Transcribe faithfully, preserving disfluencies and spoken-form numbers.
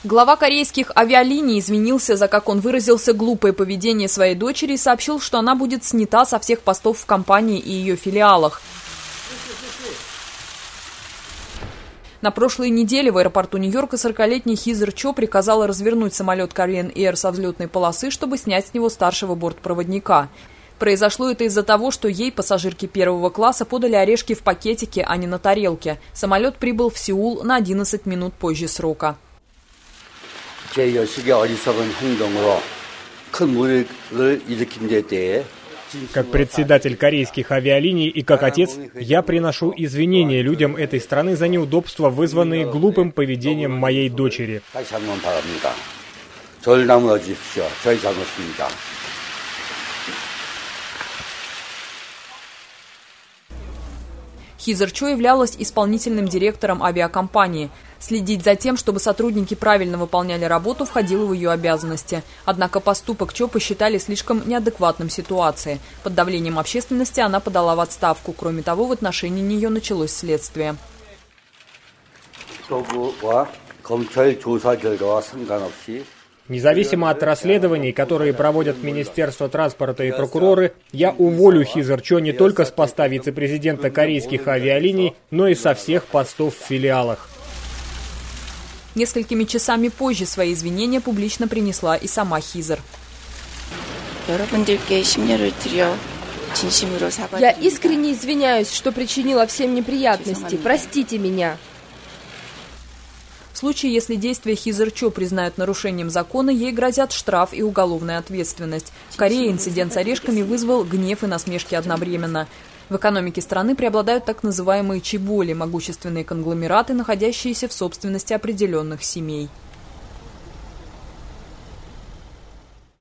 Глава корейских авиалиний извинился за, как он выразился, глупое поведение своей дочери и сообщил, что она будет снята со всех постов в компании и ее филиалах. На прошлой неделе в аэропорту Нью-Йорка сорокалетний Хизер Чо приказала развернуть самолет Korean Air со взлетной полосы, чтобы снять с него старшего бортпроводника. Произошло это из-за того, что ей, пассажирке первого класса, подали орешки в пакетике, а не на тарелке. Самолет прибыл в Сеул на одиннадцать минут позже срока. Как председатель корейских авиалиний и как отец, я приношу извинения людям этой страны за неудобства, вызванные глупым поведением моей дочери. Хизер Чо являлась исполнительным директором авиакомпании. Следить за тем, чтобы сотрудники правильно выполняли работу, входило в ее обязанности. Однако поступок Чо посчитали слишком неадекватным ситуации. Под давлением общественности она подала в отставку. Кроме того, в отношении нее началось следствие. Независимо от расследований, которые проводят Министерство транспорта и прокуроры, я уволю Хизер Чо не только с поста вице-президента корейских авиалиний, но и со всех постов в филиалах. Несколькими часами позже свои извинения публично принесла и сама Хизер. Я искренне извиняюсь, что причинила всем неприятности. Простите меня. В случае, если действия Хизер Чо признают нарушением закона, ей грозят штраф и уголовная ответственность. В Корее инцидент с орешками вызвал гнев и насмешки одновременно. В экономике страны преобладают так называемые чеболи – могущественные конгломераты, находящиеся в собственности определенных семей.